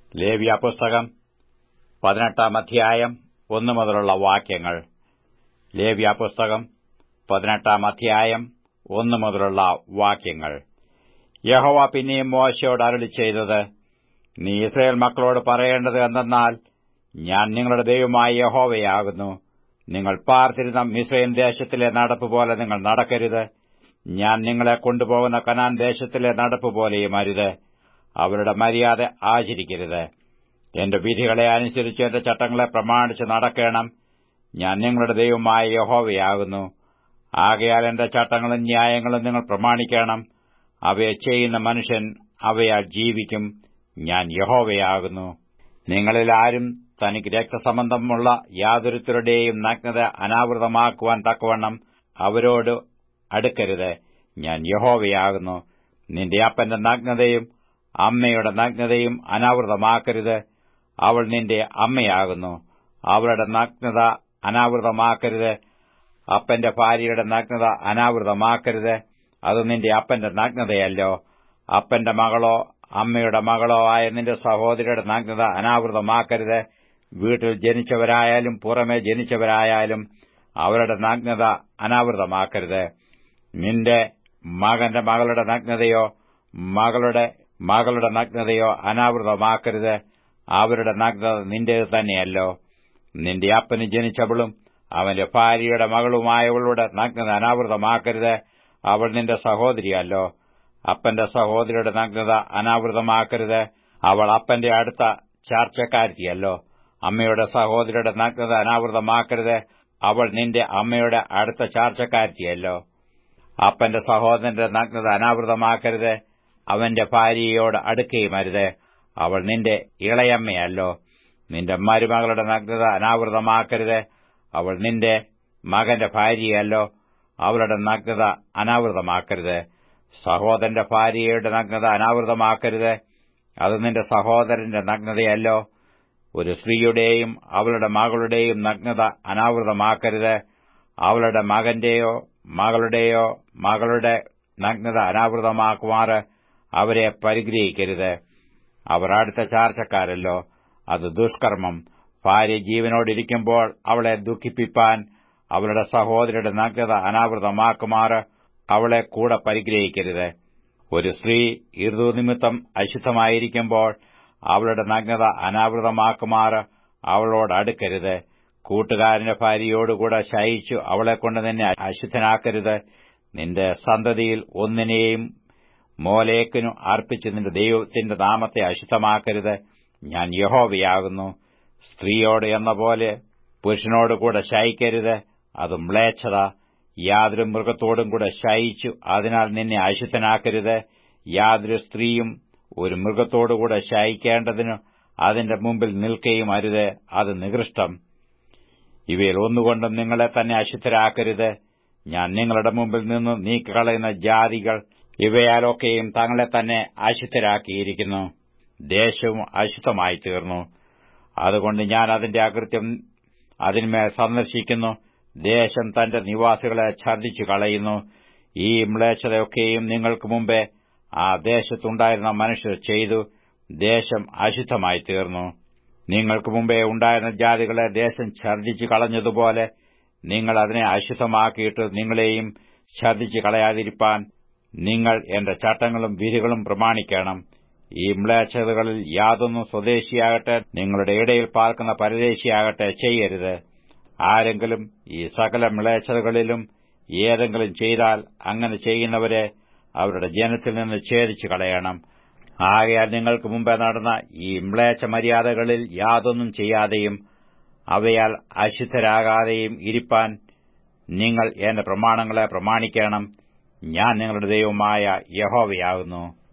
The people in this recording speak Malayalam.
ലേവ്യപുസ്തകം 18 അധ്യായം 1 മുതലുള്ള വാക്യങ്ങൾ. ലേവ്യപുസ്തകം 18 അധ്യായം 1 മുതലുള്ള വാക്യങ്ങൾ. യഹോവ പിന്നെയും മോശെയോട് അരുളിച്ചെയ്തത്, നീ യിസ്രായേൽ മക്കളോട് പറയേണ്ടത് എന്തെന്നാൽ, ഞാൻ നിങ്ങളുടെ ദൈവമായ യഹോവയാകുന്നു. നിങ്ങൾ പാർത്തിരുന്ന മിസ്രയീം ദേശത്തിലെ നടപ്പുപോലെ നിങ്ങൾ നടക്കരുത്. ഞാൻ നിങ്ങളെ കൊണ്ടുപോകുന്ന കനാൻ ദേശത്തിലെ നടപ്പുപോലെയും അരുത്. അവരുടെ മര്യാദ ആചരിക്കരുത്. എന്റെ വിധികളെ അനുസരിച്ച് എന്റെ ചട്ടങ്ങളെ പ്രമാണിച്ച് നടക്കണം. ഞാൻ നിങ്ങളുടെ ദൈവമായ യഹോവയാകുന്നു. ആകയാൽ എന്റെ ചട്ടങ്ങളും ന്യായങ്ങളും നിങ്ങൾ പ്രമാണിക്കണം. അവയെ ചെയ്യുന്ന മനുഷ്യൻ അവയാൽ ജീവിക്കും. ഞാൻ യഹോവയാകുന്നു. നിങ്ങളിൽ ആരും തനിക്ക് രക്തസംബന്ധമുള്ള യാതൊരുത്തരുടെയും നഗ്നത അനാവൃതമാക്കുവാൻ തക്കവണ്ണം അവരോട് അടുക്കരുത്. ഞാൻ യഹോവയാകുന്നു. നിന്റെ അപ്പന്റെ നഗ്നതയും അമ്മയുടെ നഗ്നതയും അനാവൃതമാക്കരുത്. അവൾ നിന്റെ അമ്മയാകുന്നു. അവളുടെ നഗ്നത അനാവൃതമാക്കരുത്. അപ്പന്റെ ഭാര്യയുടെ നഗ്നത അനാവൃതമാക്കരുത്. അത് നിന്റെ അപ്പന്റെ നഗ്നതയല്ലോ. അപ്പന്റെ മകളോ അമ്മയുടെ മകളോ ആയ നിന്റെ സഹോദരിയുടെ നഗ്നത അനാവൃതമാക്കരുത്. വീട്ടിൽ ജനിച്ചവരായാലും പുറമെ ജനിച്ചവരായാലും അവരുടെ നഗ്നത അനാവൃതമാക്കരുത്. നിന്റെ മകന്റെ മകളുടെ നഗ്നതയോ മകളുടെ നഗ്നതയോ അനാവൃതമാക്കരുത്. അവരുടെ നഗ്നത നിന്റേത് തന്നെയല്ലോ. നിന്റെ അപ്പന് ജനിച്ചവളും അവന്റെ ഭാര്യയുടെ മകളുമായവളുടെ നഗ്നത അനാവൃതമാക്കരുത്. അവൾ നിന്റെ സഹോദരിയല്ലോ. അപ്പന്റെ സഹോദരിയുടെ നഗ്നത അനാവൃതമാക്കരുത്. അവൾ അപ്പന്റെ അടുത്ത ചാർച്ചക്കാരിയല്ലോ. അമ്മയുടെ സഹോദരിയുടെ നഗ്നത അനാവൃതമാക്കരുത്. അവൾ നിന്റെ അമ്മയുടെ അടുത്ത ചാർച്ചക്കാരിയല്ലോ. അപ്പന്റെ സഹോദരന്റെ നഗ്നത അനാവൃതമാക്കരുത്. അവന്റെ ഭാര്യയോട് അടുക്കുകയും അരുത്. അവൾ നിന്റെ ഇളയമ്മയല്ലോ. നിന്റെ മരുമകളുടെ നഗ്നത അനാവൃതമാക്കരുത്. അവൾ നിന്റെ മകന്റെ ഭാര്യയല്ലോ. അവളുടെ നഗ്നത അനാവൃതമാക്കരുത്. സഹോദരന്റെ ഭാര്യയുടെ നഗ്നത അനാവൃതമാക്കരുത്. അത് നിന്റെ സഹോദരന്റെ നഗ്നതയല്ലോ. ഒരു സ്ത്രീയുടെയും അവളുടെ മകളുടെയും നഗ്നത അനാവൃതമാക്കരുത്. അവളുടെ മകന്റെയോ മകളുടെ നഗ്നത അനാവൃതമാക്കുമാറ് അവരെ പരിഗ്രഹിക്കരുത്. അവർ അടുത്ത ചാർച്ചക്കാരല്ലോ. അത് ദുഷ്കർമ്മം. ഭാര്യ ജീവനോടിരിക്കുമ്പോൾ അവളെ ദുഃഖിപ്പിപ്പാൻ അവളുടെ സഹോദരിയുടെ നഗ്നത അനാവൃതമാക്കുമാറ് അവളെ കൂടെ പരിഗ്രഹിക്കരുത്. ഒരു സ്ത്രീ ഋതുനിമിത്തം അശുദ്ധമായിരിക്കുമ്പോൾ അവളുടെ നഗ്നത അനാവൃതമാക്കുമാറ് അവളോട് അടുക്കരുത്. കൂട്ടുകാരന്റെ ഭാര്യയോടുകൂടെ ശയിച്ചു അവളെക്കൊണ്ട് നിന്നെ അശുദ്ധനാക്കരുത്. നിന്റെ സന്തതിയിൽ ഒന്നിനെയും മോലേക്കിനു അർപ്പിച്ച് നിന്റെ ദൈവത്തിന്റെ നാമത്തെ അശുദ്ധമാക്കരുത്. ഞാൻ യഹോവയാകുന്നു. സ്ത്രീയോട് എന്ന പോലെ പുരുഷനോടുകൂടെ ശയിക്കരുത്. അത് മ്ലേച്ഛത. യാതൊരു മൃഗത്തോടും കൂടെ ശയിച്ചു അതിനാൽ നിന്നെ അശുദ്ധനാക്കരുത്. യാതൊരു സ്ത്രീയും ഒരു മൃഗത്തോടുകൂടെ ശയിക്കേണ്ടതിനു അതിന്റെ മുമ്പിൽ നിൽക്കുകയും അരുത്. അത് നികൃഷ്ടം. ഇവയിൽ ഒന്നുകൊണ്ടും നിങ്ങളെ തന്നെ അശുദ്ധരാക്കരുത്. ഞാൻ നിങ്ങളുടെ മുമ്പിൽ നിന്ന് നീക്കിക്കളയുന്ന ജാതികൾ ഇവയാലൊക്കെയും തങ്ങളെ തന്നെ അശുദ്ധരാക്കിയിരിക്കുന്നു. ദേശവും അശുദ്ധമായി തീർന്നു. അതുകൊണ്ട് ഞാൻ അതിന്റെ അകൃത്യം അതിന്മേൽ സന്ദർശിക്കുന്നു. ദേശം തന്റെ നിവാസികളെ ഛർദ്ദിച്ചു കളയുന്നു. ഈ മ്ലേച്ഛതയൊക്കെയും നിങ്ങൾക്ക് മുമ്പേ ആ ദേശത്തുണ്ടായിരുന്ന മനുഷ്യർ ചെയ്തു. ദേശം അശുദ്ധമായി തീർന്നു. നിങ്ങൾക്ക് മുമ്പേ ഉണ്ടായിരുന്ന ജാതികളെ ദേശം ഛർദ്ദിച്ചു കളഞ്ഞതുപോലെ നിങ്ങൾ അതിനെ അശുദ്ധമാക്കിയിട്ട് നിങ്ങളെയും ഛർദ്ദിച്ചു കളയാതിരിപ്പാൻ നിങ്ങൾ എന്റെ ചട്ടങ്ങളും വിധികളും പ്രമാണിക്കണം. ഈ മ്ലേച്ഛതകളിൽ യാതൊന്നും സ്വദേശിയാകട്ടെ നിങ്ങളുടെ ഇടയിൽ പാർക്കുന്ന പരദേശിയാകട്ടെ ചെയ്യരുത്. ആരെങ്കിലും ഈ സകല മ്ലേച്ഛതകളിലും ഏതെങ്കിലും ചെയ്താൽ അങ്ങനെ ചെയ്യുന്നവരെ അവരുടെ ജനത്തിൽ നിന്ന് ഛേദിച്ചു കളയണം. ആകയാൽ നിങ്ങൾക്ക് മുമ്പേ നടന്ന ഈ മ്ലേച്ഛ മര്യാദകളിൽ യാതൊന്നും ചെയ്യാതെയും അവയാൽ അശുദ്ധരാകാതെയും ഇരിപ്പാൻ നിങ്ങൾ എന്റെ പ്രമാണങ്ങളെ പ്രമാണിക്കണം. ഞാൻ നിങ്ങളുടെ ദൈവമായ യഹോവയാകുന്നു.